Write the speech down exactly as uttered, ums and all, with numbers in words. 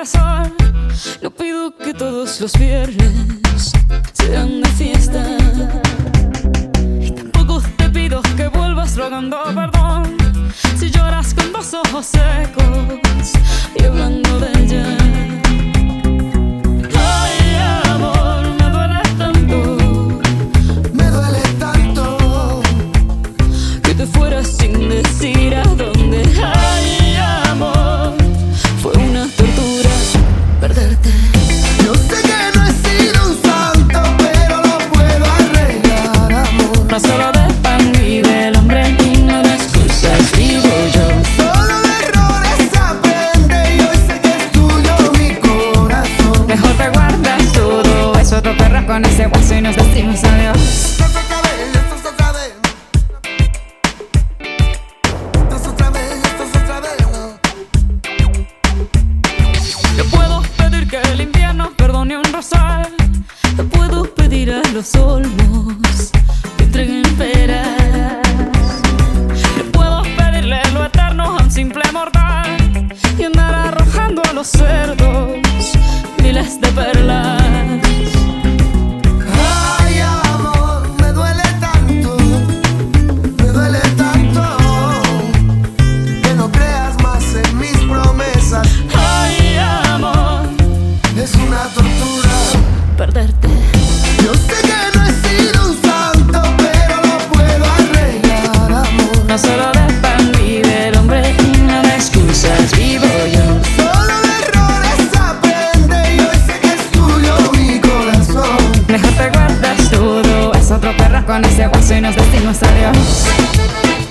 besar. No pido que todos los viernes sean de fiesta, y tampoco te pido que vuelvas rogando perdón si lloras con dos ojos secos y hablando de ella. Ay, amor, me duele tanto, me duele tanto que te fueras sin decir a dónde. Ay, amor, fue una tortura perderte. Yo sé que no he sido un santo, pero lo puedo arreglar, amor. No solo de pan vive el hombre y no de excusas vivo yo. Solo de errores aprende y hoy sé que es tuyo mi corazón. Mejor te guardas todo eso, otro perro con ese hueso y nos decimos adiós. Esto es otra vez, esto es otra vez. Esto es otra vez, esto es otra vez, no. Yo puedo pedir que el invierno perdone un rosal. Yo puedo pedir a los olmos que entreguen peras. Yo puedo pedirle lo eterno a un simple mortal y andar arrojando a los cerdos miles de perlas. Ay, amor, me duele tanto, me duele tanto que no creas más en mis promesas. Ay, amor, Es una tortura perderte. Yo sé que no he sido un santo, pero lo puedo arreglar, amor. No solo de pan vive el hombre y no de excusas vivo yo. Solo de errores aprende y hoy sé que es tuyo mi corazón. Mejor te guardas todo, es otro perro con ese hueso y nos decimos adiós.